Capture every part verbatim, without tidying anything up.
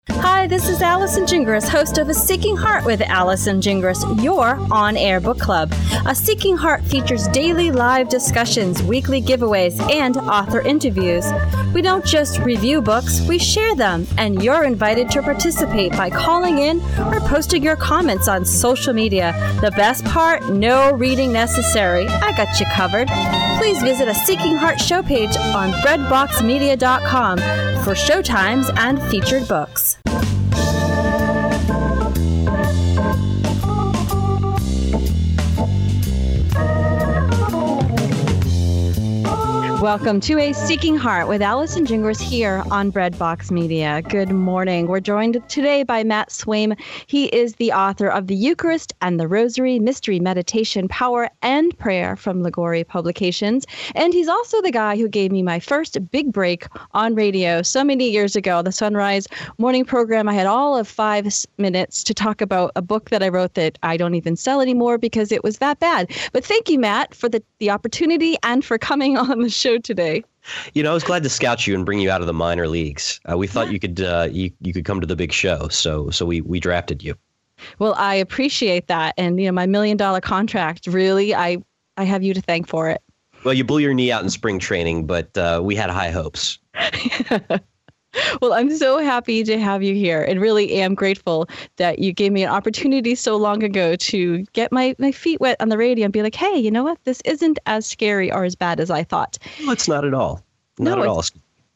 Hi, this is Allison Gingras, host of A Seeking Heart with Allison Gingras, your on-air book club. A Seeking Heart features daily live discussions, weekly giveaways, and author interviews. We don't just review books, we share them, and you're invited to participate by calling in or posting your comments on social media. The best part, no reading necessary. I got you covered. Please visit a Seeking Heart show page on bread box media dot com for showtimes and featured books. Welcome to A Seeking Heart with Allison Gingras here on Breadbox Media. Good morning. We're joined today by Matt Swaim. He is the author of The Eucharist and the Rosary, Mystery, Meditation, Power, and Prayer from Liguori Publications. And he's also the guy who gave me my first big break on radio so many years ago, the Sunrise morning program. I had all of five minutes to talk about a book that I wrote that I don't even sell anymore because it was that bad. But thank you, Matt, for the, the opportunity and for coming on the show today. You know, I was glad to scout you and bring you out of the minor leagues. Uh, we thought yeah. you could uh, you you could come to the big show, so so we we drafted you. Well, I appreciate that, and you know, my million dollar contract. Really, I I have you to thank for it. Well, you blew your knee out in spring training, but uh, we had high hopes. Well, I'm so happy to have you here and really am grateful that you gave me an opportunity so long ago to get my, my feet wet on the radio and be like, hey, you know what? This isn't as scary or as bad as I thought. No, it's not at all. Not no, at all.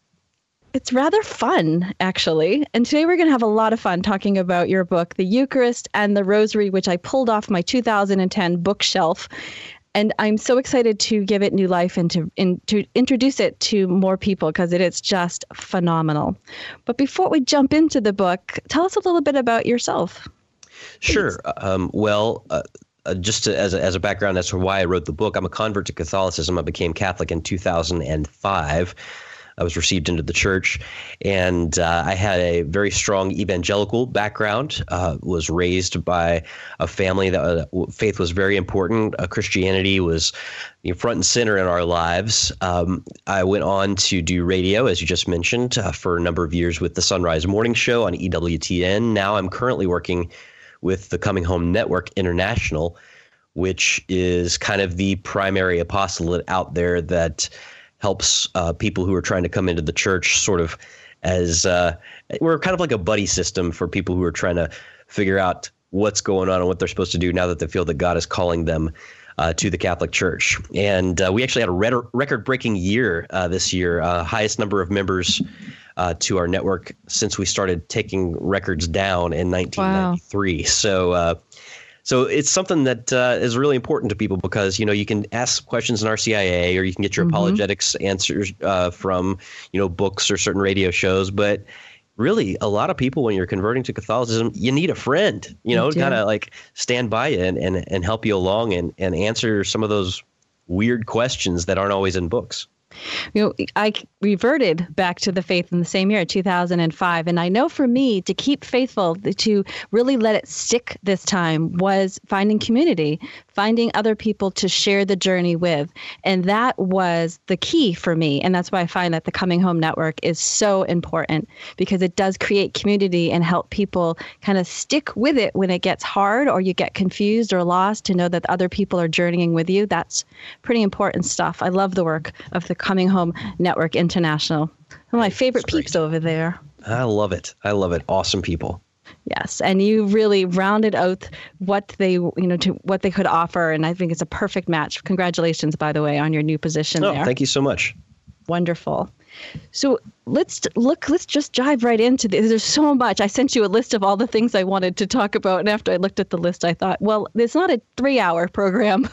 It's rather fun, actually. And today we're going to have a lot of fun talking about your book, The Eucharist and the Rosary, which I pulled off my two thousand ten bookshelf. And I'm so excited to give it new life and to, in, to introduce it to more people because it is just phenomenal. But before we jump into the book, tell us a little bit about yourself. Sure. Um, well, uh, uh, just to, as, a, as a background as to why I wrote the book, I'm a convert to Catholicism. I became Catholic in two thousand five. I was received into the church, and uh, I had a very strong evangelical background, uh, was raised by a family that uh, faith was very important. Uh, Christianity was you know, front and center in our lives. Um, I went on to do radio, as you just mentioned, uh, for a number of years with the Sunrise Morning Show on E W T N. Now I'm currently working with the Coming Home Network International, which is kind of the primary apostolate out there that helps uh, people who are trying to come into the church sort of as uh, we're kind of like a buddy system for people who are trying to figure out what's going on and what they're supposed to do now that they feel that God is calling them uh, to the Catholic Church. And uh, we actually had a red- record-breaking year uh, this year, uh, highest number of members uh, to our network since we started taking records down in nineteen ninety-three. Wow. So uh, So it's something that uh, is really important to people because, you know, you can ask questions in R C I A or you can get your mm-hmm. apologetics answers uh, from, you know, books or certain radio shows. But really, a lot of people, when you're converting to Catholicism, you need a friend, you know, kind of like stand by you and, and, and help you along and, and answer some of those weird questions that aren't always in books. You know, I reverted back to the faith in the same year, two thousand five. And I know for me to keep faithful, to really let it stick this time was finding community, finding other people to share the journey with. And that was the key for me. And that's why I find that the Coming Home Network is so important because it does create community and help people kind of stick with it when it gets hard or you get confused or lost, to know that other people are journeying with you. That's pretty important stuff. I love the work of the Coming Home Network International. One of my favorite peeps over there. I love it. I love it. Awesome people. Yes, and you really rounded out what they, you know, to what they could offer, and I think it's a perfect match. Congratulations, by the way, on your new position oh, there. Thank you so much. Wonderful. So let's look. Let's just dive right into this. There's so much. I sent you a list of all the things I wanted to talk about, and after I looked at the list, I thought, well, it's not a three-hour program.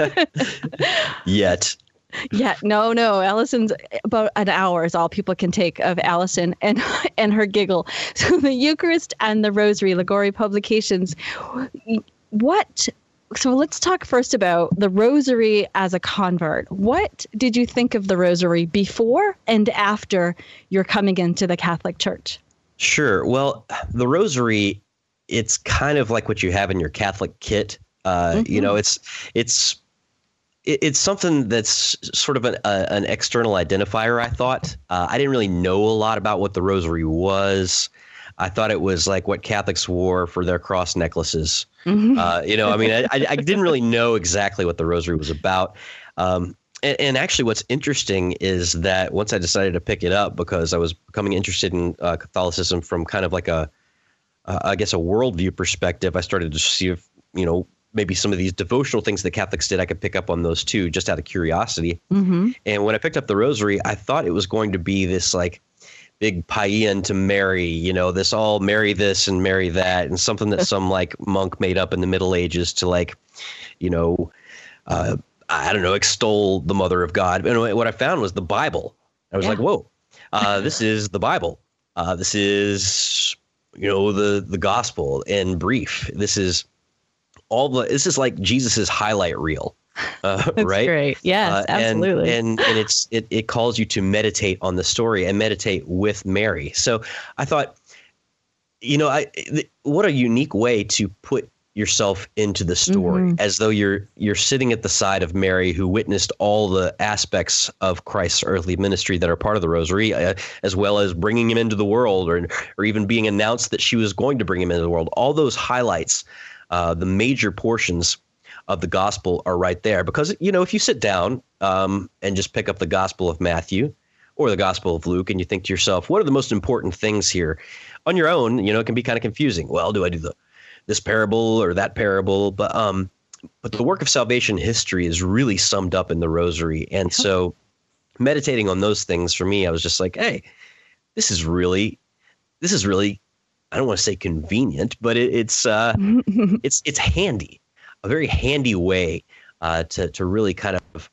Yet. Yeah, no, no. Allison's about an hour is all people can take of Allison and and her giggle. So the Eucharist and the Rosary, Liguori Publications. What? So let's talk first about the Rosary as a convert. What did you think of the Rosary before and after your coming into the Catholic Church? Sure. Well, the Rosary, it's kind of like what you have in your Catholic kit. Uh, mm-hmm. You know, it's it's. It's something that's sort of an, uh, an external identifier, I thought. Uh, I didn't really know a lot about what the Rosary was. I thought it was like what Catholics wore for their cross necklaces. Mm-hmm. Uh, you know, I mean, I, I didn't really know exactly what the rosary was about. Um, and, and actually, what's interesting is that once I decided to pick it up, because I was becoming interested in uh, Catholicism from kind of like a, uh, I guess, a worldview perspective, I started to see if, you know, maybe some of these devotional things that Catholics did, I could pick up on those too, just out of curiosity. Mm-hmm. And when I picked up the rosary, I thought it was going to be this like big paean to Mary, you know, this all marry this and marry that, and something that some like monk made up in the Middle Ages to like, you know, uh, I don't know, extol the Mother of God. And what I found was the Bible. I was yeah. like, whoa, uh, this is the Bible. Uh, this is, you know, the the gospel in brief. This is all the, this is like Jesus's highlight reel. Uh, That's right. Great. Yes, uh, absolutely. And, and, and it's, it, it calls you to meditate on the story and meditate with Mary. So I thought, you know, I, th- what a unique way to put yourself into the story, mm-hmm. as though you're, you're sitting at the side of Mary, who witnessed all the aspects of Christ's earthly ministry that are part of the rosary, uh, as well as bringing him into the world, or, or even being announced that she was going to bring him into the world. All those highlights, uh, the major portions of the gospel are right there, because, you know, if you sit down um, and just pick up the Gospel of Matthew or the Gospel of Luke, and you think to yourself, what are the most important things here? On your own, you know, it can be kind of confusing. Well, do I do the this parable or that parable? But um, but the work of salvation history is really summed up in the rosary. And so meditating on those things, for me, I was just like, hey, this is really, this is really, I don't want to say convenient, but it, it's uh, it's it's handy. A very handy way uh, to to really kind of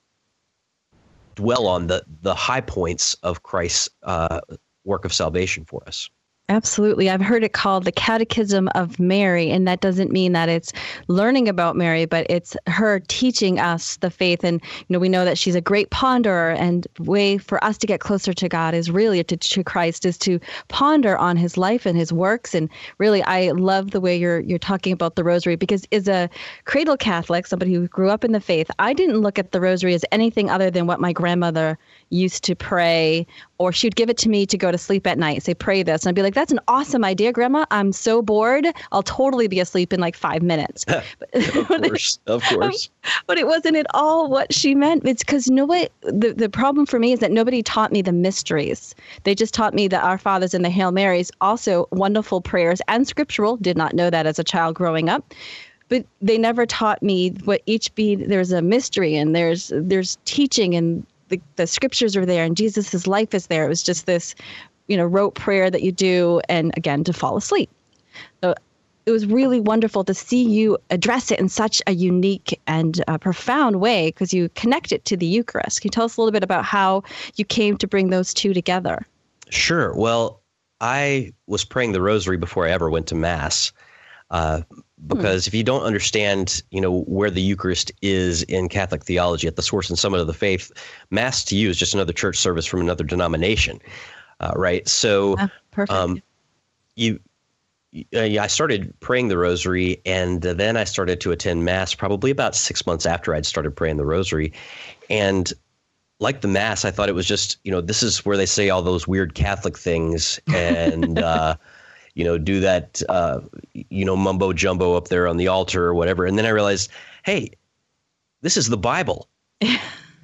dwell on the the high points of Christ's uh, work of salvation for us. Absolutely. I've heard it called the Catechism of Mary, and that doesn't mean that it's learning about Mary, but it's her teaching us the faith. And, you know, we know that she's a great ponderer, and way for us to get closer to God is really to, to Christ, is to ponder on his life and his works. And really, I love the way you're you're talking about the rosary, because as a cradle Catholic, somebody who grew up in the faith, I didn't look at the rosary as anything other than what my grandmother used to pray, or she'd give it to me to go to sleep at night, say, pray this. And I'd be like, that's an awesome idea, Grandma. I'm so bored. I'll totally be asleep in like five minutes. Of course, of course. But it wasn't at all what she meant. It's because, you know what? The, the problem for me is that nobody taught me the mysteries. They just taught me the Our Fathers and the Hail Marys, also wonderful prayers and scriptural. Did not know that as a child growing up. But they never taught me what each bead, there's a mystery, and there's there's teaching, and the, the scriptures are there, and Jesus's life is there. It was just this, you know, rote prayer that you do, and again, to fall asleep. So it was really wonderful to see you address it in such a unique and uh, profound way, because you connect it to the Eucharist. Can you tell us a little bit about how you came to bring those two together? Sure. Well, I was praying the rosary before I ever went to Mass. Uh, because hmm. if you don't understand, you know, where the Eucharist is in Catholic theology, at the source and summit of the faith, Mass to you is just another church service from another denomination, uh, right? So, ah, perfect. Um, you, uh, yeah, I started praying the rosary, and uh, then I started to attend Mass probably about six months after I'd started praying the rosary, and like the Mass, I thought it was just, you know, this is where they say all those weird Catholic things, and uh, you know, do that, uh, you know, mumbo jumbo up there on the altar or whatever. And then I realized, hey, this is the Bible. And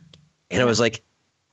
I was like,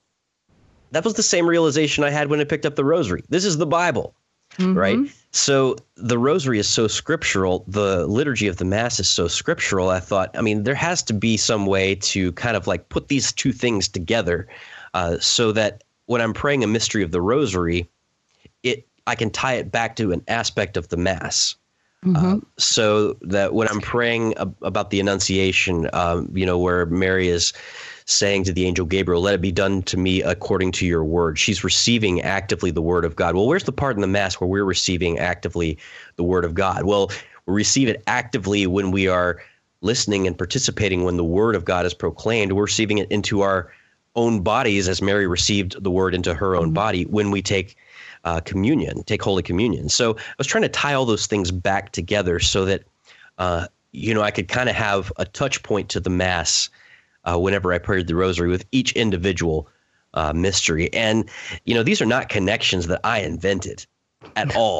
that was the same realization I had when I picked up the rosary. This is the Bible, mm-hmm. right? So the rosary is so scriptural. The liturgy of the Mass is so scriptural. I thought, I mean, there has to be some way to kind of like put these two things together uh, so that when I'm praying a mystery of the rosary, it I can tie it back to an aspect of the Mass. Mm-hmm. Um, so that when I'm praying ab- about the Annunciation, um, you know, where Mary is saying to the angel Gabriel, let it be done to me according to your word. She's receiving actively the word of God. Well, where's the part in the Mass where we're receiving actively the word of God? Well, we receive it actively when we are listening and participating when the word of God is proclaimed. We're receiving it into our own bodies as Mary received the word into her own mm-hmm. body when we take Uh, communion, take Holy Communion. So I was trying to tie all those things back together so that, uh, you know, I could kind of have a touch point to the Mass uh, whenever I prayed the rosary with each individual uh, mystery. And, you know, these are not connections that I invented at all,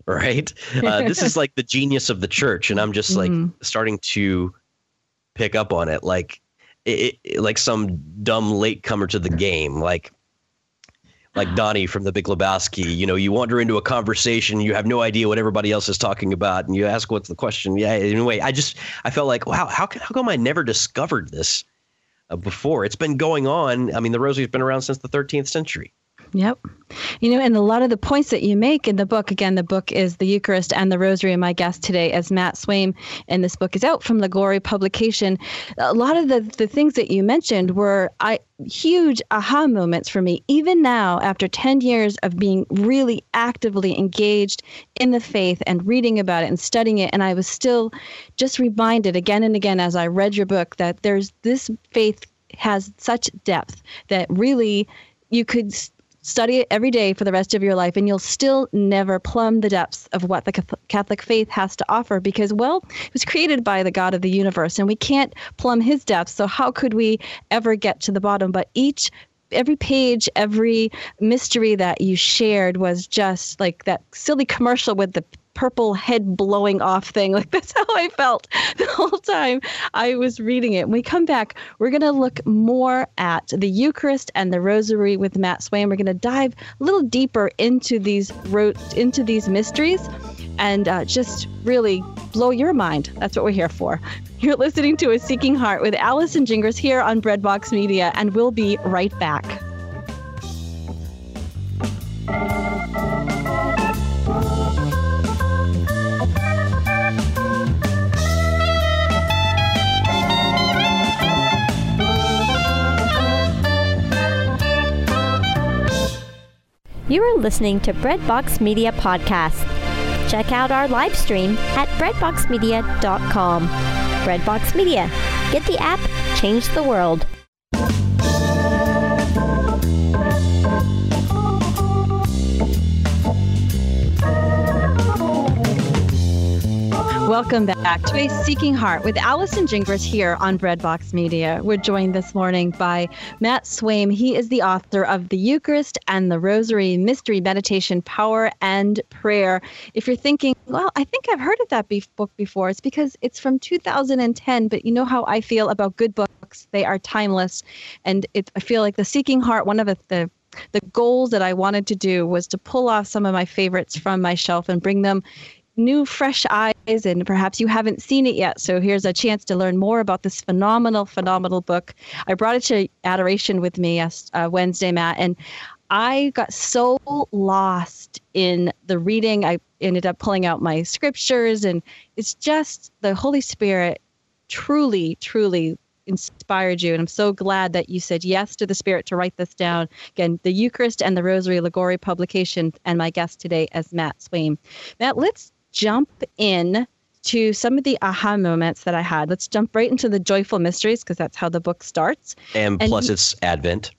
right? Uh, this is like the genius of the church. And I'm just like mm-hmm. starting to pick up on it. Like, it, it, like some dumb latecomer to the game, like, like Donnie from The Big Lebowski. You know, you wander into a conversation, you have no idea what everybody else is talking about, and you ask, what's the question? Yeah. Anyway, I just, I felt like, wow, how, how come I never discovered this uh, before? It's been going on. I mean, the rosary's been around since the thirteenth century. Yep. You know, and a lot of the points that you make in the book, again, the book is The Eucharist and the Rosary, and my guest today is Matt Swaim, and this book is out from Liguori Publication. A lot of the, the things that you mentioned were I, huge aha moments for me, even now, after ten years of being really actively engaged in the faith and reading about it and studying it. And I was still just reminded again and again as I read your book that there's this faith has such depth that really you could study it every day for the rest of your life, and you'll still never plumb the depths of what the Catholic faith has to offer because, well, it was created by the God of the universe, and we can't plumb his depths. So how could we ever get to the bottom? But each, every page, every mystery that you shared was just like that silly commercial with the purple head blowing off thing. Like that's how I felt the whole time I was reading it. When we come back, we're going to look more at the Eucharist and the Rosary with Matt Swaim. We're going to dive a little deeper into these ro- into these mysteries and uh, just really blow your mind. That's what we're here for. You're listening to A Seeking Heart with Allison Gingras here on Breadbox Media, and we'll be right back. You are listening to Breadbox Media Podcast. Check out our live stream at breadbox media dot com. Breadbox Media. Get the app, change the world. Welcome back to A Seeking Heart with Allison Gingras here on Breadbox Media. We're joined this morning by Matt Swaim. He is the author of The Eucharist and the Rosary, Mystery, Meditation, Power, and Prayer. If you're thinking, well, I think I've heard of that be- book before, it's because it's from two thousand ten, but you know how I feel about good books. They are timeless. And it, I feel like The Seeking Heart, one of the, the the goals that I wanted to do was to pull off some of my favorites from my shelf and bring them new, fresh eyes, and perhaps you haven't seen it yet. So here's a chance to learn more about this phenomenal, phenomenal book. I brought it to Adoration with me uh, Wednesday, Matt, and I got so lost in the reading. I ended up pulling out my scriptures, and it's just the Holy Spirit truly, truly inspired you. And I'm so glad that you said yes to the Spirit to write this down. Again, the Eucharist and the Rosary, Liguori Publication, and my guest today is Matt Swaim. Matt, let's jump in to some of the aha moments that I had. Let's jump right into the joyful mysteries because that's how the book starts. And, and plus it's Advent.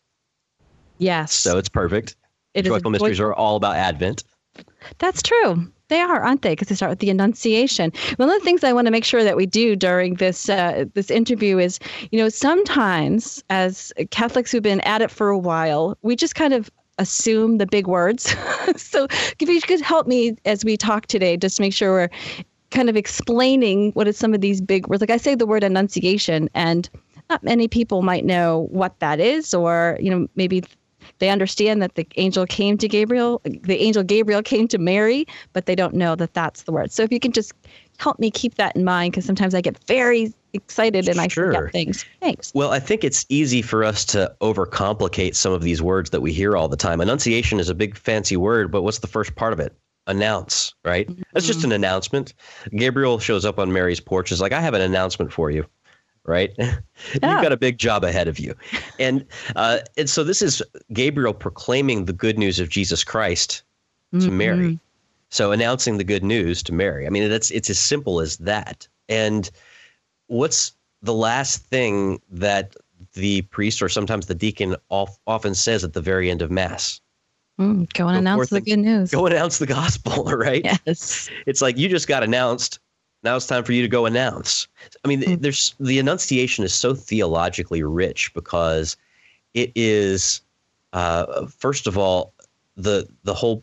Yes. So it's perfect. It joyful mysteries joyful. are all about Advent. That's true. They are, aren't they? Because they start with the Annunciation. One of the things I want to make sure that we do during this uh, this interview is, you know, sometimes as Catholics who've been at it for a while, we just kind of assume the big words. So if you could help me as we talk today, just make sure we're kind of explaining what is some of these big words. Like I say the word Annunciation, and not many people might know what that is, or, you know, maybe they understand that the angel came to Gabriel, the angel Gabriel came to Mary, but they don't know that that's the word. So if you can just help me keep that in mind, because sometimes I get very excited and I sure. forget things. Thanks. Well, I think it's easy for us to overcomplicate some of these words that we hear all the time. Annunciation is a big fancy word, but what's the first part of it? Announce, right? Mm-hmm. That's just an announcement. Gabriel shows up on Mary's porch. Is like, I have an announcement for you. Right? Yeah. You've got a big job ahead of you. And uh, and so this is Gabriel proclaiming the good news of Jesus Christ to mm-hmm. Mary. So announcing the good news to Mary. I mean, that's it's as simple as that. And what's the last thing that the priest or sometimes the deacon often says at the very end of Mass? Mm, go and go announce the good news. Go announce the gospel, right? Yes. It's like you just got announced. Now it's time for you to go announce. I mean, mm-hmm. there's the Annunciation is so theologically rich because it is, uh, first of all, the the whole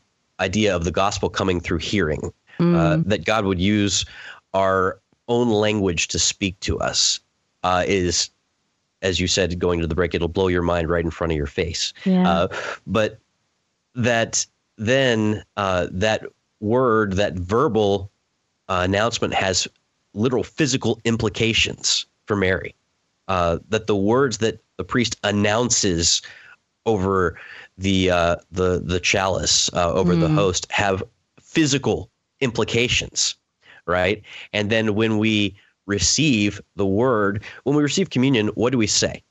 idea of the gospel coming through hearing, Mm. uh, that God would use our own language to speak to us, uh, is, as you said, going to the break, it'll blow your mind right in front of your face. Yeah. Uh, but that then uh, that word, that verbal uh, announcement has literal physical implications for Mary. Uh, that the words that the priest announces over the uh, the the chalice, uh, over mm. the host, have physical implications, right? And then when we receive the word, when we receive communion, what do we say?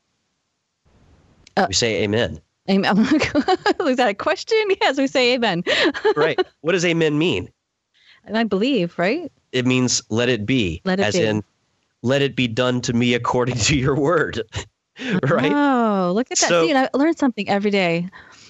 Uh, we say amen. Amen. Is that a question? Yes, we say amen. Right. What does amen mean? And I believe, right? It means let it be. Let it as be. in, let it be done to me according to your word. Right? Oh, look at that. So, See, I learn something every day.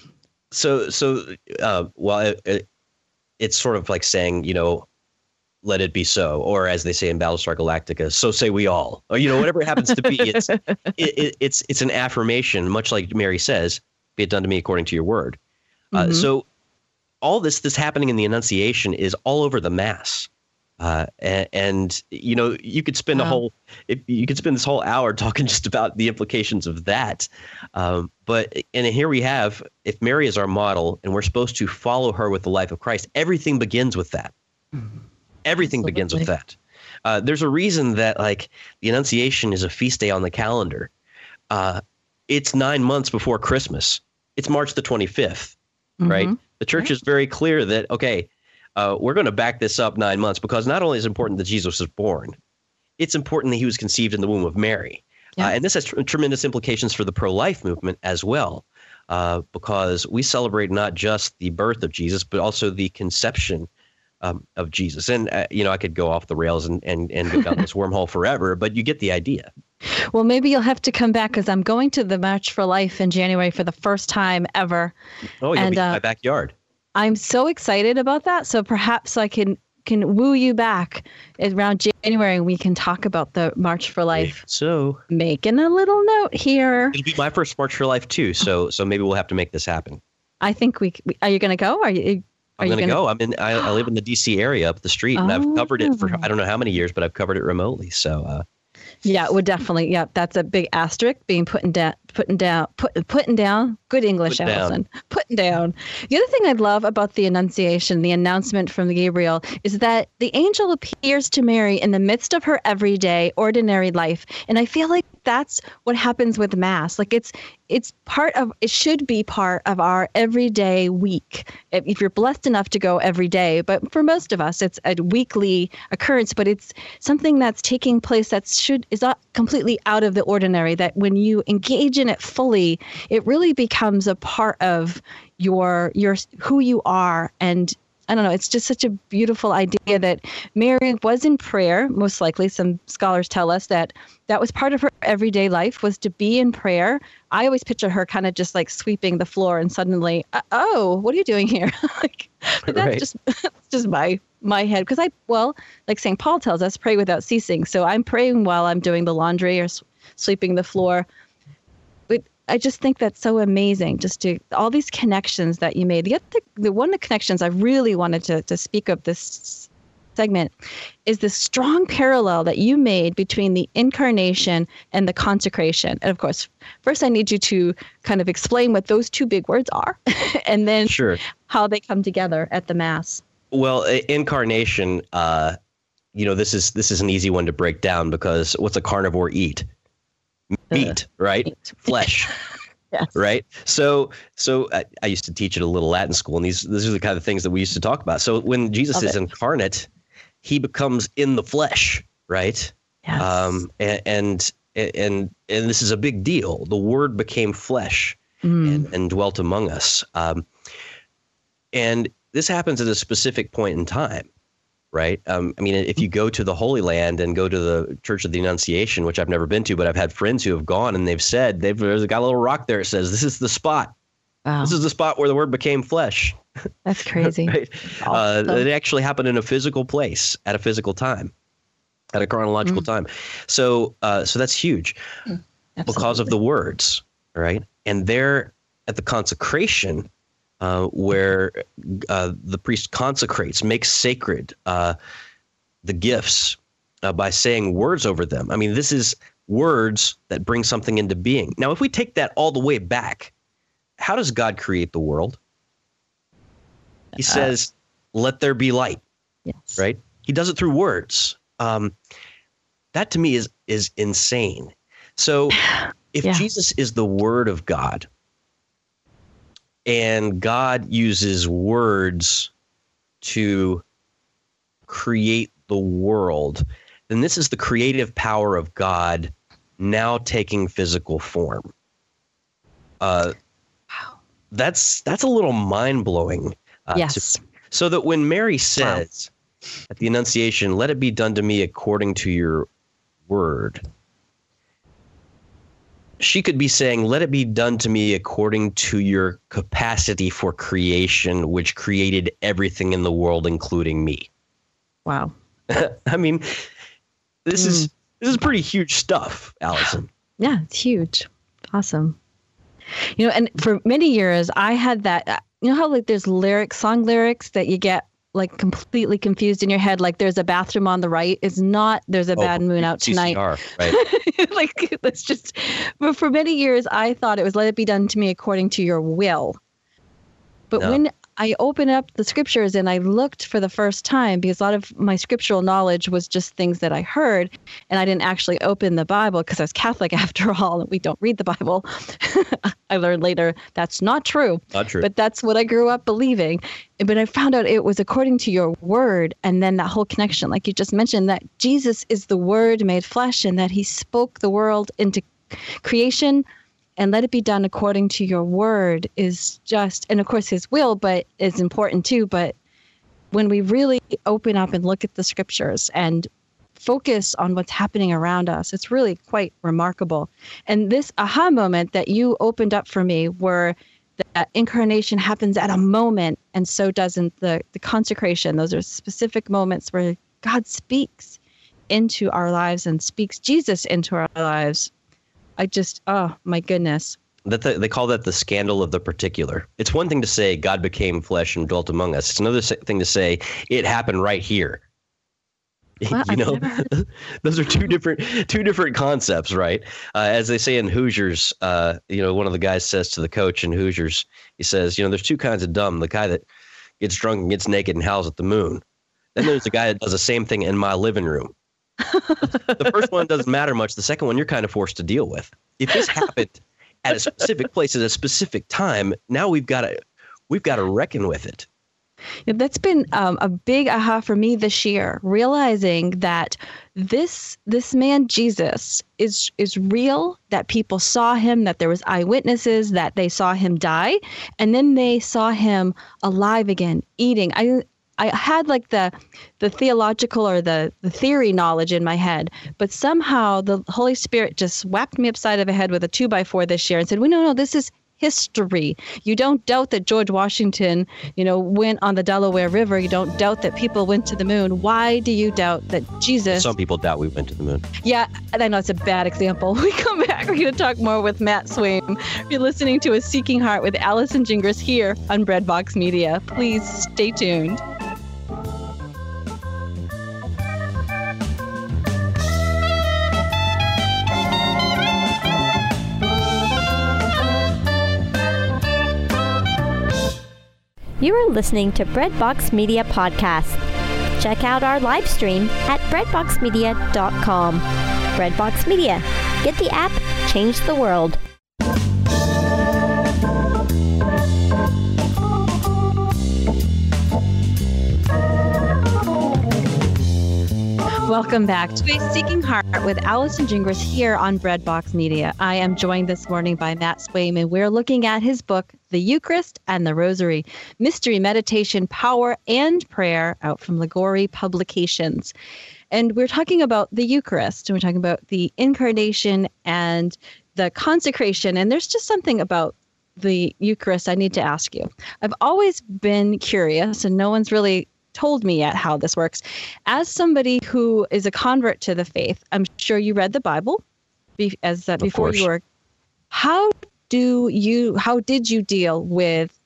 So, so, uh, well, it, it, it's sort of like saying, you know, let it be so, or as they say in Battlestar Galactica, so say we all, or, you know, whatever it happens to be. It's, it, it, it's, it's an affirmation, much like Mary says, be it done to me according to your word. Uh, mm-hmm. So all this, this happening in the Annunciation is all over the Mass. Uh, and, and, you know, you could spend wow. a whole, if, you could spend this whole hour talking just about the implications of that. Um, but, and here we have, if Mary is our model and we're supposed to follow her with the life of Christ, everything begins with that. Mm-hmm. Everything Absolutely. begins with that. Uh, there's a reason that, like, the Annunciation is a feast day on the calendar. Uh, it's nine months before Christmas. It's March the twenty-fifth, mm-hmm. right? The church right. is very clear that, okay, Uh, we're going to back this up nine months because not only is it important that Jesus was born, it's important that he was conceived in the womb of Mary. Yeah. Uh, and this has tr- tremendous implications for the pro-life movement as well, uh, because we celebrate not just the birth of Jesus, but also the conception um, of Jesus. And, uh, you know, I could go off the rails and, and, and go down this wormhole forever, but you get the idea. Well, maybe you'll have to come back because I'm going to the March for Life in January for the first time ever. Oh, you'll and, be in uh, my backyard. I'm so excited about that. So perhaps I can can woo you back around January and we can talk about the March for Life. So making a little note here. It'll be my first March for Life too. So so maybe we'll have to make this happen. I think we. Are you going to go? Are you? Are I'm going to gonna... go. I'm in. I, I live in the D C area up the street, and oh. I've covered it for I don't know how many years, but I've covered it remotely. So. Uh, Yeah, it would definitely. Yeah, that's a big asterisk being putting down, putting down, put, putting down. Good English, Put Allison. Putting down. The other thing I love about the Annunciation, the announcement from Gabriel, is that the angel appears to Mary in the midst of her everyday, ordinary life, and I feel like that's what happens with Mass. Like it's it's part of. It should be part of our everyday week. If, if you're blessed enough to go every day, but for most of us, it's a weekly occurrence. But it's something that's taking place that should is not completely out of the ordinary. That when you engage in it fully, it really becomes a part of your your who you are. And I don't know, it's just such a beautiful idea that Mary was in prayer. Most likely, some scholars tell us that that was part of her everyday life, was to be in prayer. I always picture her kind of just like sweeping the floor and suddenly, oh, what are you doing here? Like, but that's right. just that's just my my head. Because I, well, like Saint Paul tells us, pray without ceasing. So I'm praying while I'm doing the laundry or s- sweeping the floor. But I just think that's so amazing, just to all these connections that you made. The other, the one of the connections I really wanted to, to speak of this segment is the strong parallel that you made between the incarnation and the consecration. And of course, first I need you to kind of explain what those two big words are, and then sure. how they come together at the Mass. Well, incarnation, uh, you know, this is this is an easy one to break down because what's a carnivore eat? Meat, uh, right? Meat. Flesh. Yes. Right. So so I, I used to teach at a little Latin school, and these these are the kind of things that we used to talk about. So when Jesus Love is it. incarnate, he becomes in the flesh, right? Yes. Um, and, and and and this is a big deal. The Word became flesh mm. and, and dwelt among us. Um, and this happens at a specific point in time. Right. Um, I mean, if you go to the Holy Land and go to the Church of the Annunciation, which I've never been to, but I've had friends who have gone and they've said they've there's got a little rock there that says this is the spot. Wow. This is the spot where the Word became flesh. That's crazy. Right? Awesome. Uh, it actually happened in a physical place at a physical time, at a chronological mm. time. So uh, so that's huge mm, because of the words. Right. And there at the consecration, uh, where uh, the priest consecrates, makes sacred uh, the gifts uh, by saying words over them. I mean, this is words that bring something into being. Now, if we take that all the way back, how does God create the world? He says, uh, let there be light, yes. right? He does it through words. Um, that to me is is insane. So if yeah. Jesus is the Word of God, and God uses words to create the world, then this is the creative power of God now taking physical form. Uh, wow. That's that's a little mind-blowing. Uh, yes. To, so that when Mary says wow. at the Annunciation, let it be done to me according to your word, she could be saying, let it be done to me according to your capacity for creation, which created everything in the world, including me. Wow. I mean, this mm. is this is pretty huge stuff, Allison. Yeah, it's huge. Awesome. You know, and for many years, I had that, you know how like there's lyrics, song lyrics that you get like completely confused in your head, like there's a bathroom on the right is not there's a oh, bad moon out C C R, tonight. Right? Like that's just, but for many years I thought it was let it be done to me according to your will. But no. when I opened up the scriptures and I looked for the first time, because a lot of my scriptural knowledge was just things that I heard, and I didn't actually open the Bible because I was Catholic after all, and we don't read the Bible. I learned later that's not true. Not true. But that's what I grew up believing. But I found out it was according to your word, and then that whole connection, like you just mentioned, that Jesus is the Word made flesh, and that he spoke the world into creation. And let it be done according to your word is just, and of course his will, but is important too. But when we really open up and look at the scriptures and focus on what's happening around us, it's really quite remarkable. And this aha moment that you opened up for me, where the incarnation happens at a moment, and so doesn't the, the consecration. Those are specific moments where God speaks into our lives and speaks Jesus into our lives. I just, oh, my goodness. That the, they call that the scandal of the particular. It's one thing to say God became flesh and dwelt among us. It's another thing to say it happened right here. Well, you know, those are two different two different concepts, right? Uh, as they say in Hoosiers, uh, you know, one of the guys says to the coach in Hoosiers, he says, you know, there's two kinds of dumb. The guy that gets drunk and gets naked and howls at the moon. Then there's the guy that does the same thing in my living room. The first one doesn't matter much. The second one you're kind of forced to deal with. If this happened at a specific place at a specific time, now we've got to we've got to reckon with it. Yeah, that's been um, a big aha for me this year, realizing that this this man Jesus is is real, that people saw him, that there was eyewitnesses, that they saw him die, and then they saw him alive again, eating. I I had like the the theological or the, the theory knowledge in my head, but somehow the Holy Spirit just whacked me upside of the head with a two by four this year and said, well, no, no, this is history. You don't doubt that George Washington, you know, went on the Delaware River. You don't doubt that people went to the moon. Why do you doubt that Jesus... Some people doubt we went to the moon. Yeah, and I know it's a bad example. We come back. We're going to talk more with Matt Swaim. You're listening to A Seeking Heart with Allison Gingras here on Breadbox Media. Please stay tuned. You are listening to Breadbox Media Podcast. Check out our live stream at breadbox media dot com. Breadbox Media. Get the app, change the world. Welcome back to A Seeking Heart with Allison Gingras here on Breadbox Media. I am joined this morning by Matt Swaim, and we're looking at his book, The Eucharist and the Rosary, Mystery, Meditation, Power, and Prayer, out from Liguori Publications. And we're talking about the Eucharist, and we're talking about the incarnation and the consecration. And there's just something about the Eucharist I need to ask you. I've always been curious, and no one's really told me yet how this works. As somebody who is a convert to the faith, I'm sure you read the Bible be, as uh, before you were. How do you? How did you deal with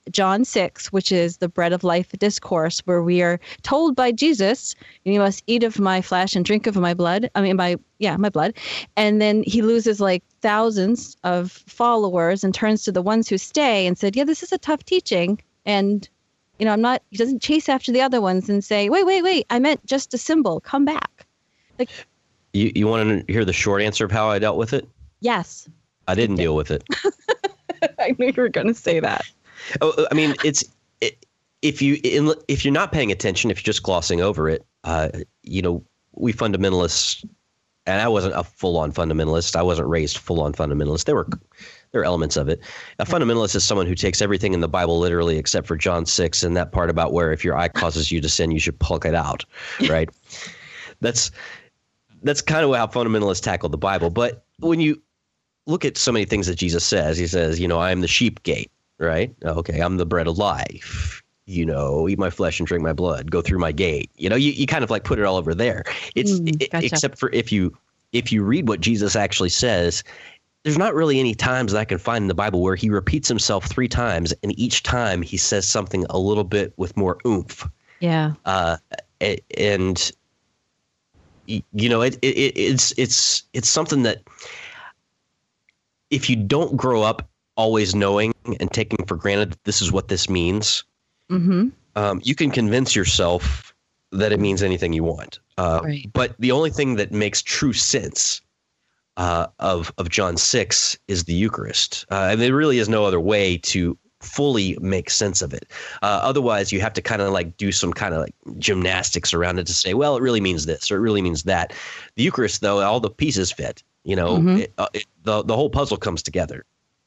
John six, which is the bread of life discourse, where we are told by Jesus, you must eat of my flesh and drink of my blood. I mean, my, yeah, my blood. And then he loses like thousands of followers and turns to the ones who stay and said, yeah, this is a tough teaching. And, you know, I'm not, he doesn't chase after the other ones and say, wait, wait, wait, I meant just a symbol. Come back. Like, you, you want to hear the short answer of how I dealt with it? Yes. I didn't deal with it. I knew you were going to say that. Oh, I mean, it's it, if you if you're not paying attention, if you're just glossing over it, uh, you know, we fundamentalists, and I wasn't a full-on fundamentalist. I wasn't raised full-on fundamentalist. There were there are elements of it. A fundamentalist is someone who takes everything in the Bible literally, except for John six and that part about where if your eye causes you to sin, you should pluck it out. Right? that's that's kind of how fundamentalists tackle the Bible. But when you look at so many things that Jesus says, he says, you know, I am the sheep gate. Right. Okay. I'm the bread of life, you know, eat my flesh and drink my blood, go through my gate. You know, you, you kind of like put it all over there. It's Mm, it, gotcha. except for if you if you read what Jesus actually says, there's not really any times that I can find in the Bible where he repeats himself three times. And each time he says something a little bit with more oomph. Yeah. Uh, a- and, y- you know, it, it it's it's it's something that if you don't grow up always knowing and taking for granted that this is what this means, Mm-hmm. um, you can convince yourself that it means anything you want. Uh, Right. But the only thing that makes true sense uh, of of John six is the Eucharist. Uh, and there really is no other way to fully make sense of it. Uh, otherwise, you have to kind of like do some kind of like gymnastics around it to say, well, it really means this or it really means that. The Eucharist, though, all the pieces fit. You know, Mhm. it, uh, it, the the whole puzzle comes together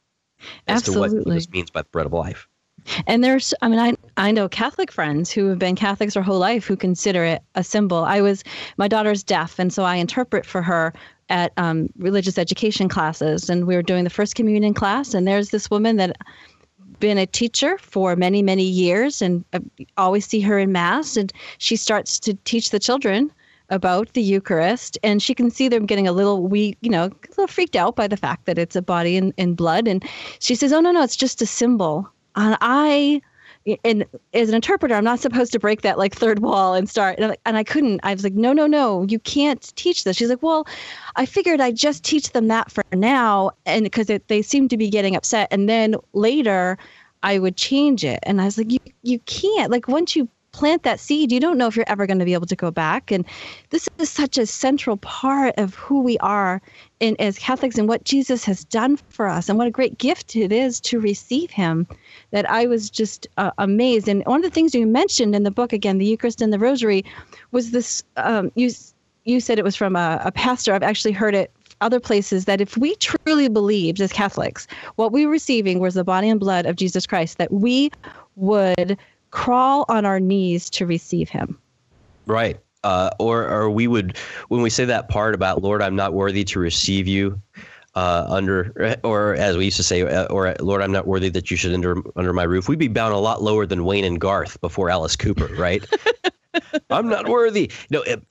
as to what Absolutely. this means by the bread of life. And there's, I mean, I I know Catholic friends who have been Catholics their whole life who consider it a symbol. I was, my daughter's deaf, and so I interpret for her at um, religious education classes. And we were doing the First Communion class, and there's this woman that been a teacher for many, many years, and I always see her in Mass, and she starts to teach the children about the Eucharist, and she can see them getting a little we you know a little freaked out by the fact that it's a body and, and blood, and she says, oh no no it's just a symbol. And I and as an interpreter, I'm not supposed to break that like third wall and start and I, and I couldn't. I was like, no no no you can't teach this. She's like, well, I figured I'd just teach them that for now, and because they seem to be getting upset, and then later I would change it. And I was like, you you can't, like, once you plant that seed, you don't know if you're ever going to be able to go back. And this is such a central part of who we are in, as Catholics, and what Jesus has done for us, and what a great gift it is to receive him, that I was just uh, amazed. And one of the things you mentioned in the book, again, the Eucharist and the Rosary, was this, um, you, you said it was from a, a pastor. I've actually heard it other places, that if we truly believed as Catholics what we were receiving was the body and blood of Jesus Christ, that we would crawl on our knees to receive him. Right. Uh, or, or we would, when we say that part about, Lord, I'm not worthy to receive you uh, under, or as we used to say, uh, or Lord, I'm not worthy that you should enter under my roof. We'd be bound a lot lower than Wayne and Garth before Alice Cooper, right? I'm not worthy. No, it,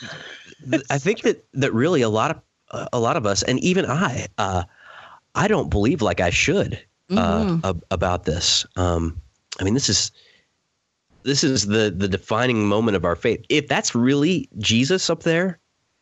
I think that, that really a lot of, uh, a lot of us, and even I, uh, I don't believe like I should uh, Mm-hmm. ab- about this. Um, I mean, this is, This is the the defining moment of our faith. If that's really Jesus up there,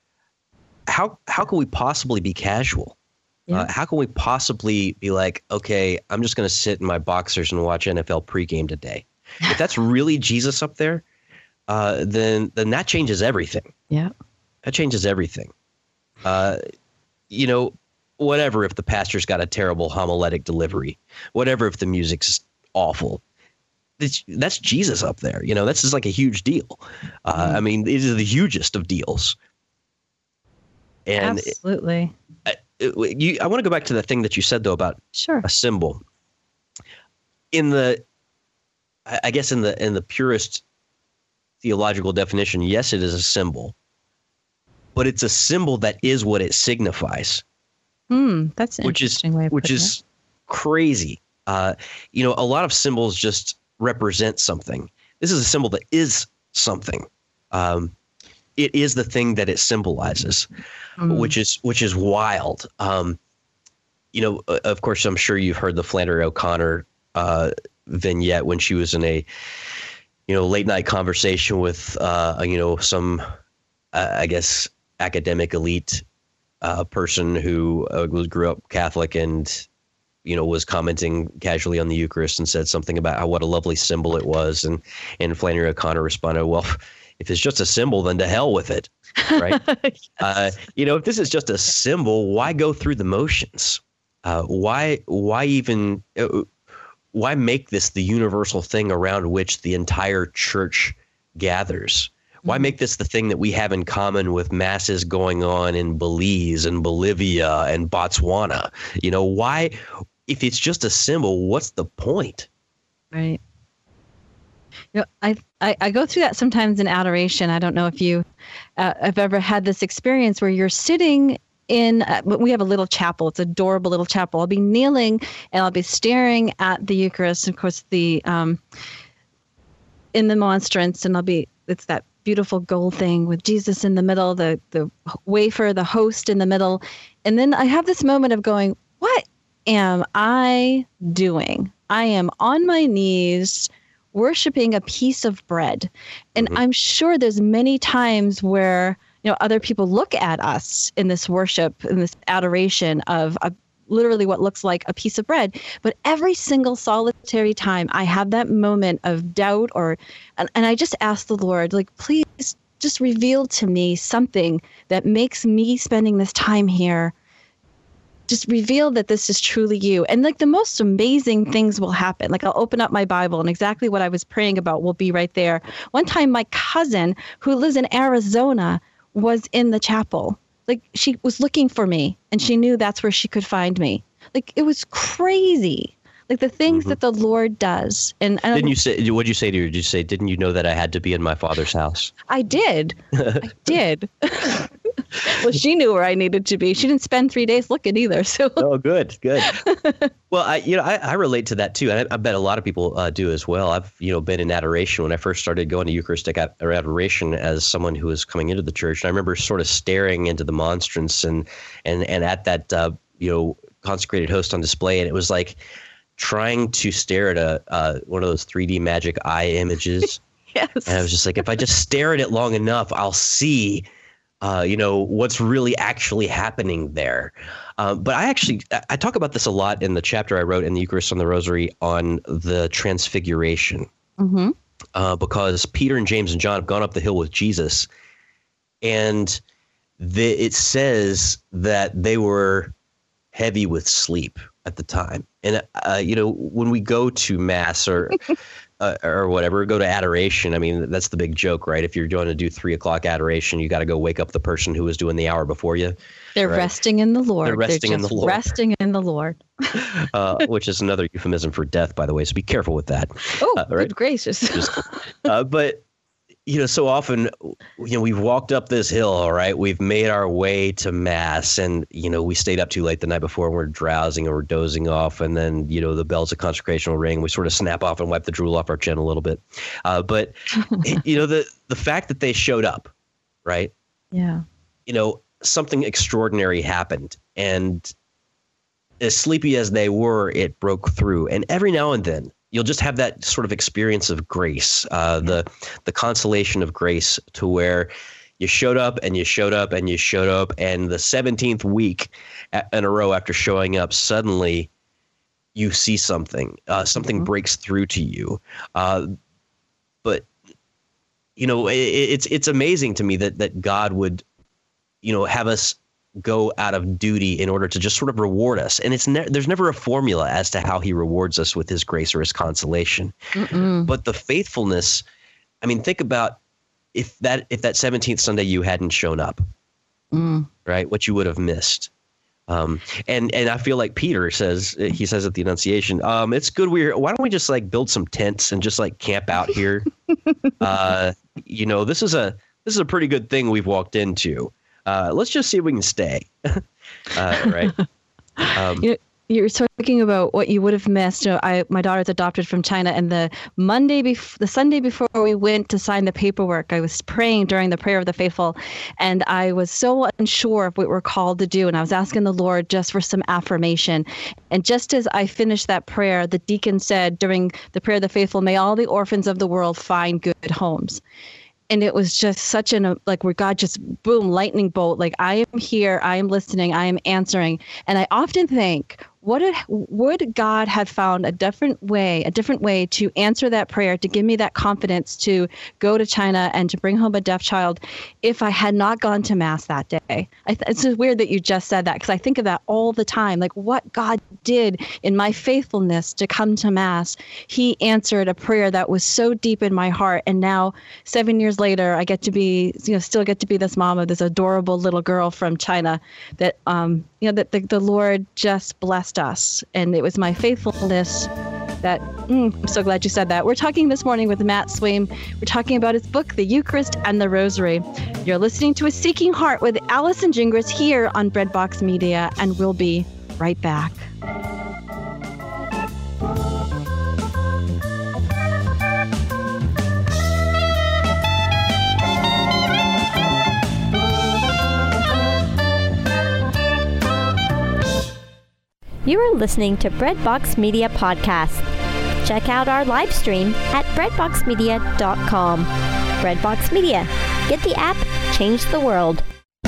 how how can we possibly be casual? Yeah. Uh, how can we possibly be like, okay, I'm just going to sit in my boxers and watch N F L pregame today? If that's really Jesus up there, uh, then then that changes everything. Yeah. That changes everything. Uh, you know, whatever if the pastor's got a terrible homiletic delivery, whatever if the music's awful. It's, that's Jesus up there. You know, that's just like a huge deal. Uh, Mm-hmm. I mean, it is the hugest of deals. And Absolutely. it, it, you, I want to go back to the thing that you said, though, about Sure. a symbol. In the, I I guess in the in the purest theological definition, yes, it is a symbol. But it's a symbol that is what it signifies, Hmm. That's an which is interesting way of which putting is crazy. Uh, you know, a lot of symbols just represent something. This is a symbol that is something. Um, it is the thing that it symbolizes, Mm. which is which is wild. Um, you know, uh, of course, I'm sure you've heard the Flannery O'Connor uh, vignette when she was in a, you know, late night conversation with, uh, you know, some, uh, I guess, academic elite uh, person who uh, was grew up Catholic and, you know, was commenting casually on the Eucharist and said something about how what a lovely symbol it was. And, and Flannery O'Connor responded, well, if it's just a symbol, then to hell with it. Right. Yes. uh, you know, if this is just a symbol, why go through the motions? Uh, why why even uh, why make this the universal thing around which the entire church gathers? Why make this the thing that we have in common with masses going on in Belize and Bolivia and Botswana? You know, why, if it's just a symbol, what's the point? Right. You know, I, I, I go through that sometimes in adoration. I don't know if you uh, have ever had this experience where you're sitting in, uh, we have a little chapel. It's an adorable little chapel. I'll be kneeling and I'll be staring at the Eucharist. Of course, the um, in the monstrance, and I'll be, it's that beautiful gold thing with Jesus in the middle, the the wafer, the host in the middle. And then I have this moment of going, what am I doing? I am on my knees worshiping a piece of bread. And mm-hmm. I'm sure there's many times where, you know, other people look at us in this worship, in this adoration of a, literally what looks like a piece of bread. But every single solitary time I have that moment of doubt or, and, and I just ask the Lord, like, please just reveal to me something that makes me spending this time here. Just reveal that this is truly you. And like the most amazing things will happen. Like I'll open up my Bible and exactly what I was praying about will be right there. One time my cousin who lives in Arizona was in the chapel. Like she was looking for me and she knew that's where she could find me. Like it was crazy. Like the things mm-hmm. that the Lord does. And, and didn't you say, what'd you say to her? Did you say, didn't you know that I had to be in my Father's house? I did. I did. Well, she knew where I needed to be. She didn't spend three days looking either. So. Oh, good, good. Well, I, you know, I, I relate to that too, and I, I bet a lot of people uh, do as well. I've, you know, been in adoration when I first started going to Eucharistic ad- or adoration as someone who was coming into the church. And I remember sort of staring into the monstrance and and and at that, uh, you know, consecrated host on display, and it was like trying to stare at a uh, one of those three D magic eye images. Yes. And I was just like, if I just stare at it long enough, I'll see. Uh, you know, what's really actually happening there. Uh, but I actually, I talk about this a lot in the chapter I wrote in the Eucharist on the Rosary on the Transfiguration. Mm-hmm. Uh, because Peter and James and John have gone up the hill with Jesus. And the, it says that they were heavy with sleep at the time. And, uh, you know, when we go to Mass or uh, or whatever, go to adoration, I mean, that's the big joke, right? If you're going to do three o'clock adoration, you got to go wake up the person who was doing the hour before you. They're right? resting in the Lord. They're resting They're in the Lord. Resting in the Lord. uh, which is another euphemism for death, by the way. So be careful with that. Oh, uh, right? Good gracious. Just, uh, but, you know, so often, you know, we've walked up this hill, all right? We've made our way to Mass and, you know, we stayed up too late the night before and we're drowsing or we're dozing off. And then, you know, the bells of consecration will ring. We sort of snap off and wipe the drool off our chin a little bit. Uh, but, you know, the, the fact that they showed up, right? Yeah. You know, something extraordinary happened. And as sleepy as they were, it broke through. And every now and then, you'll just have that sort of experience of grace, uh, the the consolation of grace, to where you showed up and you showed up and you showed up, and the seventeenth week in a row after showing up, suddenly you see something, uh, something mm-hmm. breaks through to you. Uh, but you know, it, it's it's amazing to me that that God would, you know, have us go out of duty in order to just sort of reward us. And it's ne- there's never a formula as to how he rewards us with his grace or his consolation. Mm-mm. But the faithfulness, I mean, think about if that if that seventeenth Sunday you hadn't shown up, mm. right? What you would have missed. Um, and and I feel like Peter says, he says at the Annunciation, um, it's good we're, why don't we just like build some tents and just like camp out here? uh, you know, this is a this is a pretty good thing we've walked into. Uh, let's just see if we can stay. uh, right. Um, you, you're talking about what you would have missed. You know, I my daughter's adopted from China, and the Monday bef- the Sunday before we went to sign the paperwork, I was praying during the prayer of the faithful, and I was so unsure of what we're called to do, and I was asking the Lord just for some affirmation. And just as I finished that prayer, the deacon said during the prayer of the faithful, "May all the orphans of the world find good homes." And it was just such an, like, where God just, boom, lightning bolt, like, I am here, I am listening, I am answering. And I often think, what if, would God have found a different way, a different way to answer that prayer, to give me that confidence to go to China and to bring home a deaf child if I had not gone to Mass that day? I th- it's just weird that you just said that, because I think of that all the time, like what God did in my faithfulness to come to Mass. He answered a prayer that was so deep in my heart. And now seven years later, I get to be, you know, still get to be this mom of this adorable little girl from China that, um, you know, that the, the Lord just blessed us. And it was my faithfulness that, mm, I'm so glad you said that. We're talking this morning with Matt Swaim. We're talking about his book, The Eucharist and the Rosary. You're listening to A Seeking Heart with Allison Gingras here on Breadbox Media, and we'll be right back. You are listening to Breadbox Media Podcast. Check out our live stream at breadbox media dot com. Breadbox Media. Get the app, change the world.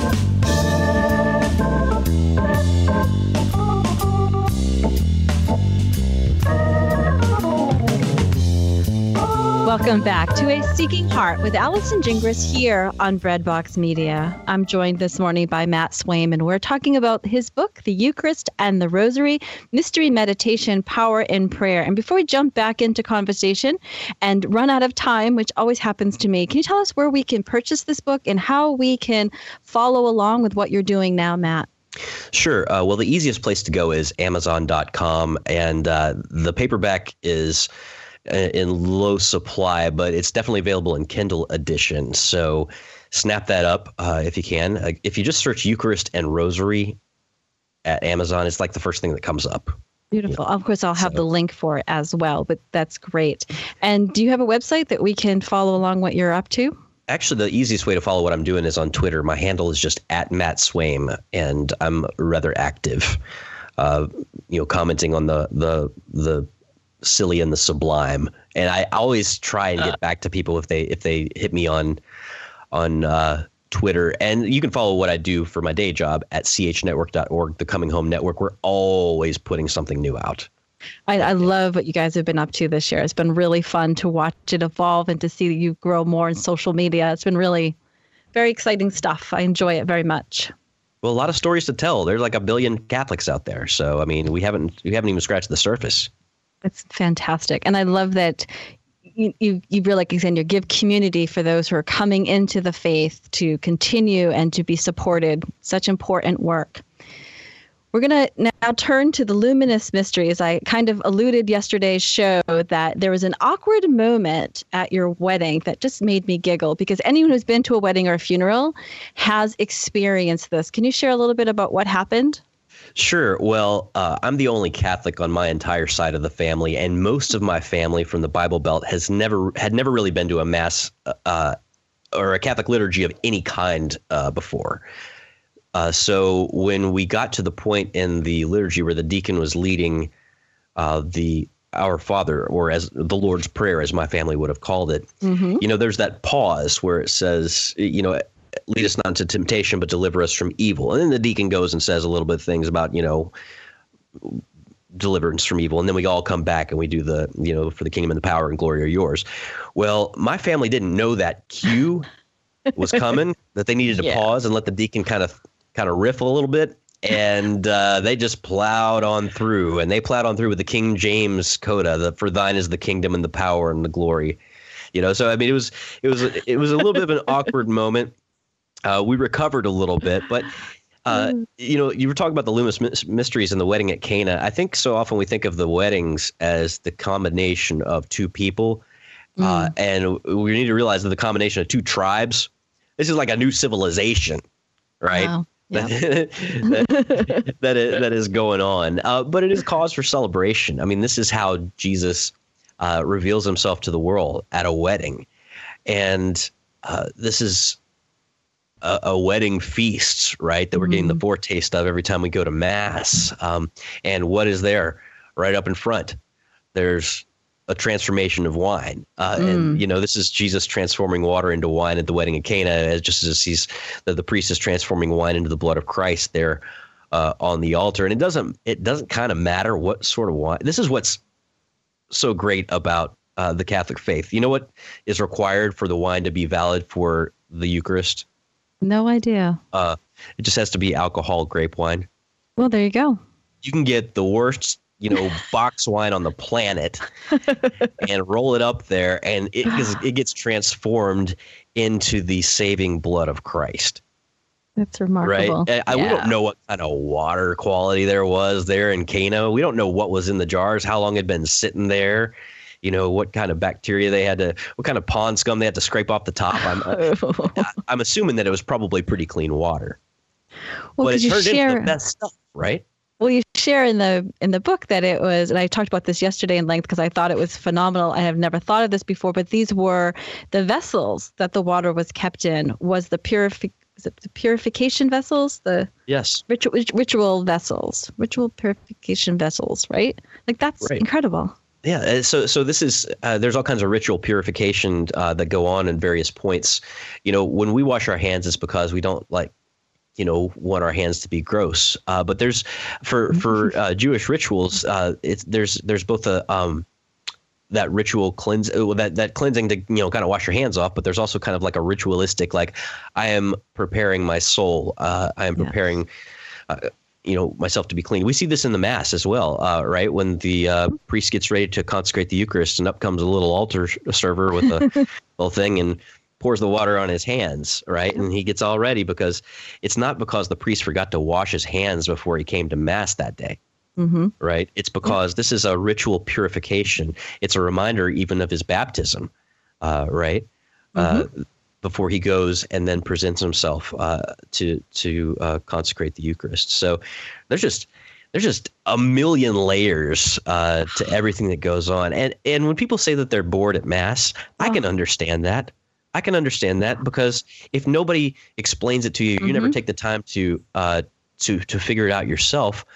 Welcome back to A Seeking Heart with Allison Gingras here on Breadbox Media. I'm joined this morning by Matt Swaim, and we're talking about his book, The Eucharist and the Rosary, Mystery Meditation, Power in Prayer. And before we jump back into conversation and run out of time, which always happens to me, can you tell us where we can purchase this book and how we can follow along with what you're doing now, Matt? Sure. Uh, well, the easiest place to go is amazon dot com, and uh, the paperback is in low supply, but it's definitely available in Kindle edition. So snap that up uh, if you can. Uh, if you just search Eucharist and Rosary at Amazon, it's like the first thing that comes up. Beautiful. Of course, I'll have So- the link for it as well, but that's great. And do you have a website that we can follow along what you're up to? Actually, the easiest way to follow what I'm doing is on Twitter. My handle is just at Matt Swaim, and I'm rather active, uh, you know, commenting on the the the silly and the sublime. And I always try and get back to people if they if they hit me on on uh, Twitter. And you can follow what I do for my day job at c h network dot org, the Coming Home Network. We're always putting something new out. I, I love what you guys have been up to this year. It's been really fun to watch it evolve and to see you grow more in social media. It's been really very exciting stuff. I enjoy it very much. Well, a lot of stories to tell. There's like a billion Catholics out there. So, I mean, we haven't we haven't even scratched the surface. It's fantastic. And I love that you, you, you really, like you said, you give community for those who are coming into the faith to continue and to be supported. Such important work. We're going to now turn to the luminous mysteries. I kind of alluded yesterday's show that there was an awkward moment at your wedding that just made me giggle, because anyone who's been to a wedding or a funeral has experienced this. Can you share a little bit about what happened? Sure. Well, uh, I'm the only Catholic on my entire side of the family, and most of my family from the Bible Belt has never had never really been to a mass uh, or a Catholic liturgy of any kind uh, before. Uh, so when we got to the point in the liturgy where the deacon was leading uh, the Our Father, or as the Lord's Prayer, as my family would have called it, mm-hmm. you know, there's that pause where it says, you know, lead us not into temptation, but deliver us from evil. And then the deacon goes and says a little bit of things about, you know, deliverance from evil. And then we all come back and we do the, you know, for the kingdom and the power and glory are yours. Well, my family didn't know that cue was coming, that they needed to yeah. pause and let the deacon kind of kind of riff a little bit. And uh, they just plowed on through, and they plowed on through with the King James coda, the for thine is the kingdom and the power and the glory. You know, so I mean, it was it was it was a little bit of an awkward moment. Uh, we recovered a little bit, but, uh, you know, you were talking about the luminous mysteries and the wedding at Cana. I think so often we think of the weddings as the combination of two people. Mm. Uh, and we need to realize that the combination of two tribes, this is like a new civilization, right? Wow. Yep. that, that, is, that is going on. Uh, but it is cause for celebration. I mean, this is how Jesus uh, reveals himself to the world at a wedding. And uh, this is a, a wedding feast, right, that we're getting the foretaste of every time we go to Mass. Um, and what is there right up in front? There's a transformation of wine. Uh, mm. And, you know, this is Jesus transforming water into wine at the wedding of Cana, as just as he's the, the priest is transforming wine into the blood of Christ there uh, on the altar. And it doesn't it doesn't kind of matter what sort of wine. This is what's so great about uh, the Catholic faith. You know what is required for the wine to be valid for the Eucharist? No idea. Uh, it just has to be alcohol grape wine. Well, there you go. You can get the worst, you know, box wine on the planet and roll it up there, and it it gets transformed into the saving blood of Christ. That's remarkable. Right? I, yeah. We don't know what kind of water quality there was there in Cana. We don't know what was in the jars, how long it had been sitting there. You know, what kind of bacteria they had to, what kind of pond scum they had to scrape off the top. I'm, uh, I'm assuming that it was probably pretty clean water. Well, but it you turned share, into the best stuff, right? Well, you share in the in the book that it was, and I talked about this yesterday in length because I thought it was phenomenal. I have never thought of this before, but these were the vessels that the water was kept in. Was the purifi- is it the purification vessels? The yes, ritual ritual vessels, ritual purification vessels, right? Like that's right. Incredible. Yeah, so so this is uh, there's all kinds of ritual purification uh, that go on in various points. You know, when we wash our hands, it's because we don't like, you know, want our hands to be gross. Uh, but there's for for uh, Jewish rituals, uh, it's there's there's both a um, that ritual cleanse that that cleansing to, you know, kind of wash your hands off. But there's also kind of like a ritualistic, like I am preparing my soul. Uh, I am preparing. Yes. Uh, you know, myself to be clean. We see this in the Mass as well, uh, right? When the uh, priest gets ready to consecrate the Eucharist, and up comes a little altar server with a little thing and pours the water on his hands, right? And he gets all ready because it's not because the priest forgot to wash his hands before he came to Mass that day, mm-hmm. right? It's because yeah. this is a ritual purification. It's a reminder even of his baptism, uh, right? Mm-hmm. Uh, before he goes and then presents himself uh, to to uh, consecrate the Eucharist. So there's just there's just a million layers uh, to everything that goes on. And and when people say that they're bored at Mass, oh. I can understand that. I can understand that because if nobody explains it to you, mm-hmm. you never take the time to uh, to to figure it out yourself.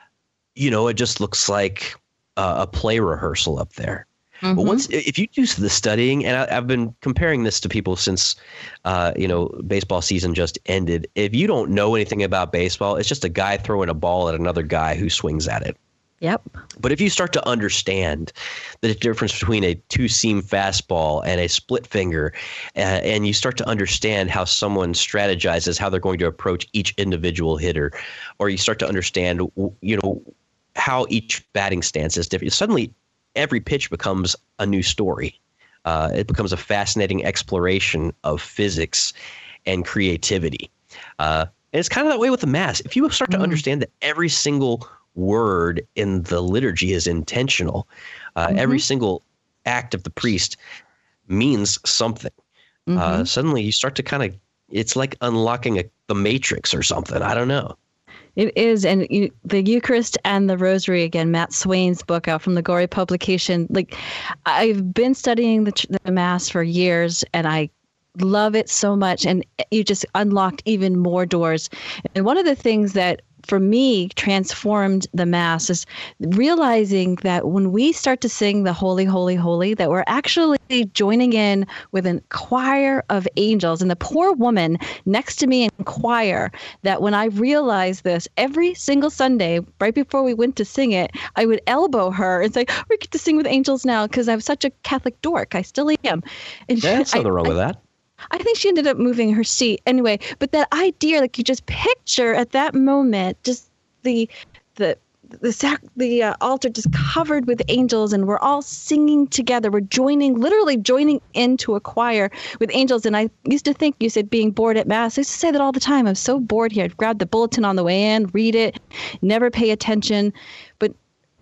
You know, it just looks like uh, a play rehearsal up there. Mm-hmm. But once, if you do the studying, and I, I've been comparing this to people since, uh, you know, baseball season just ended. If you don't know anything about baseball, it's just a guy throwing a ball at another guy who swings at it. Yep. But if you start to understand the difference between a two-seam fastball and a split finger, uh, and you start to understand how someone strategizes, how they're going to approach each individual hitter, or you start to understand, you know, how each batting stance is different, suddenly every pitch becomes a new story. Uh, it becomes a fascinating exploration of physics and creativity. Uh, and it's kind of that way with the Mass. If you start to mm. understand that every single word in the liturgy is intentional, uh, mm-hmm. every single act of the priest means something. Mm-hmm. Uh, suddenly you start to kind of, it's like unlocking a, the Matrix or something. I don't know. It is. And you, the Eucharist and the Rosary, again, Matt Swain's book out from the Gory publication. Like, I've been studying the, the Mass for years, and I love it so much. And you just unlocked even more doors. And one of the things that for me transformed the Mass is realizing that when we start to sing the Holy, Holy, Holy, that we're actually joining in with a choir of angels. And the poor woman next to me in choir, that when I realized this, every single Sunday, right before we went to sing it, I would elbow her and say, we get to sing with angels now, because I'm such a Catholic dork. I still am. And yeah, there's nothing I, wrong I, with that. I think she ended up moving her seat anyway. But that idea, like, you just picture at that moment, just the the the sac- the uh, altar just covered with angels, and we're all singing together. We're joining, literally joining into a choir with angels. And I used to think, you said being bored at Mass. I used to say that all the time. I'm so bored here. I'd grab the bulletin on the way in, read it, never pay attention. But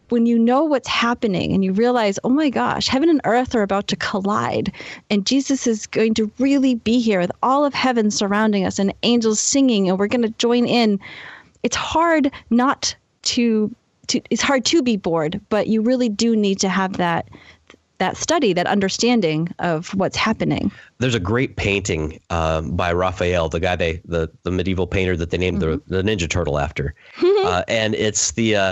when you know what's happening and you realize, oh my gosh, heaven and earth are about to collide, and Jesus is going to really be here with all of heaven surrounding us and angels singing, and we're going to join in. It's hard not to, to, it's hard to be bored, but you really do need to have that that study, that understanding of what's happening. There's a great painting um, by Raphael, the guy they, the the medieval painter that they named mm-hmm. the, the Ninja Turtle after, uh, and it's the uh,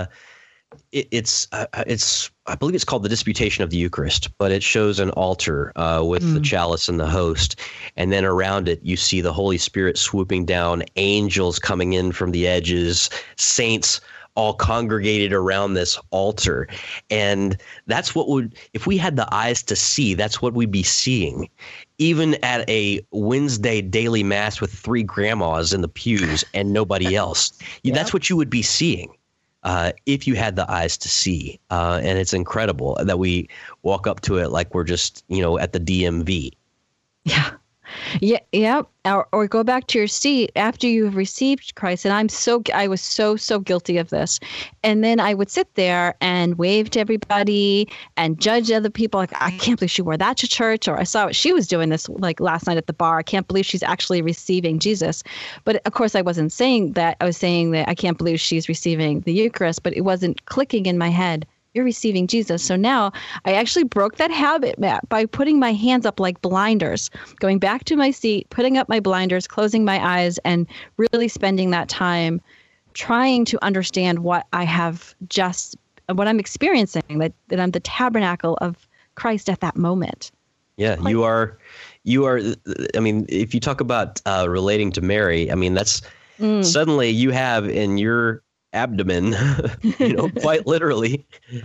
it, it's uh, it's I believe it's called the Disputation of the Eucharist, but it shows an altar uh, with mm. the chalice and the host, and then around it you see the Holy Spirit swooping down, angels coming in from the edges, saints all congregated around this altar. And that's what would, if we had the eyes to see, that's what we'd be seeing. Even at a Wednesday daily mass with three grandmas in the pews and nobody else, yeah. that's what you would be seeing uh, if you had the eyes to see. Uh, and it's incredible that we walk up to it like we're just, you know, at the D M V. Yeah. Yeah, yeah. Or, or go back to your seat after you have received Christ. And I'm so, I was so, so guilty of this. And then I would sit there and wave to everybody and judge other people. Like, I can't believe she wore that to church. Or I saw what she was doing this like last night at the bar. I can't believe she's actually receiving Jesus. But of course, I wasn't saying that. I was saying that I can't believe she's receiving the Eucharist, but it wasn't clicking in my head. You're receiving Jesus. So now I actually broke that habit, Matt, by putting my hands up like blinders, going back to my seat, putting up my blinders, closing my eyes, and really spending that time trying to understand what I have just, what I'm experiencing, that, that I'm the tabernacle of Christ at that moment. Yeah, like, you are, you are, I mean, if you talk about uh, relating to Mary, I mean, that's mm. suddenly you have in your abdomen, you know, quite literally,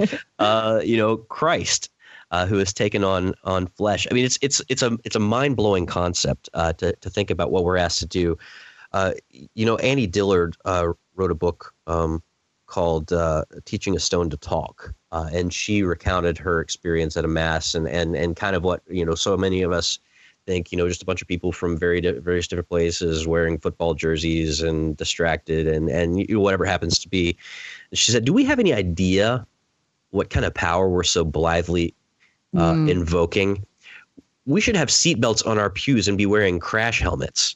uh, you know, Christ, uh, who has taken on on flesh. I mean, it's it's it's a it's a mind blowing concept uh, to to think about what we're asked to do. Uh, you know, Annie Dillard uh, wrote a book um, called uh, "Teaching a Stone to Talk," uh, and she recounted her experience at a mass and and and kind of what, you know, so many of us think, you know, just a bunch of people from very di- various different places wearing football jerseys and distracted and, and you know, whatever happens to be. And she said, do we have any idea what kind of power we're so blithely uh, mm. invoking? We should have seatbelts on our pews and be wearing crash helmets.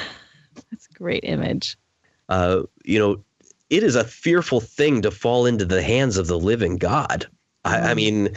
That's a great image. Uh, you know, it is a fearful thing to fall into the hands of the living God. Mm. I, I mean...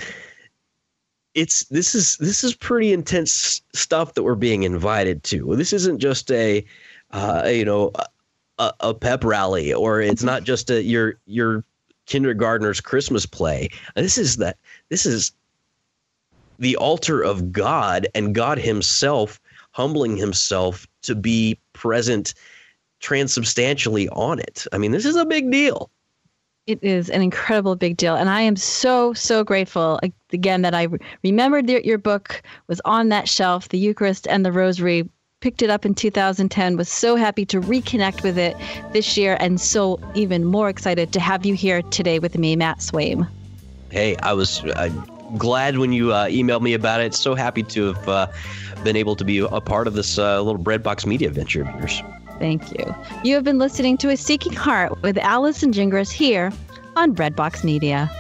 It's this is this is pretty intense stuff that we're being invited to. This isn't just a, uh, you know, a, a pep rally, or it's not just a your your kindergartner's Christmas play. This is that this is the altar of God, and God Himself humbling Himself to be present transubstantially on it. I mean, this is a big deal. It is an incredible big deal. And I am so, so grateful, again, that I re- remembered that your book was on that shelf, the Eucharist and the Rosary, picked it up in two thousand ten, was so happy to reconnect with it this year, and so even more excited to have you here today with me, Matt Swaim. Hey, I was uh, glad when you uh, emailed me about it. So happy to have uh, been able to be a part of this uh, little Breadbox Media venture of yours. Thank you. You have been listening to A Seeking Heart with Allison Gingras here on Breadbox Media.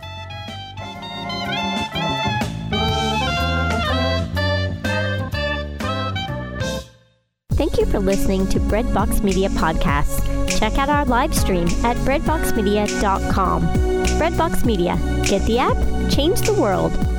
Thank you for listening to Breadbox Media Podcasts. Check out our live stream at breadbox media dot com. Breadbox Media. Get the app, change the world.